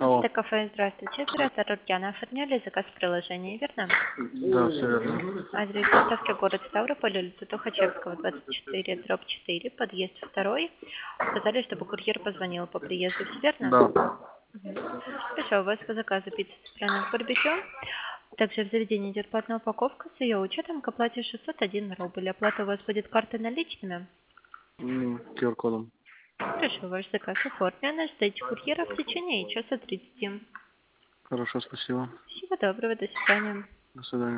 Алло. Это кафе, здравствуйте. Оператор Рукьяна. Оформляли заказ в приложении, верно? Да, все верно. Адрес доставки город Ставрополь, улица Тухачевского, 24/4, подъезд 2. Сказали, чтобы курьер позвонил по приезду, все верно? Да. Хорошо, у вас по заказу пицца цыпленок барбекю. Также в заведении идет платная упаковка с ее учетом к оплате 601 рубль. Оплата у вас будет картой наличными. QR-кодом. Хорошо, ваш заказ оформлен. Ждите курьера в течение часа 30. Хорошо, спасибо. Всего доброго, до свидания. До свидания.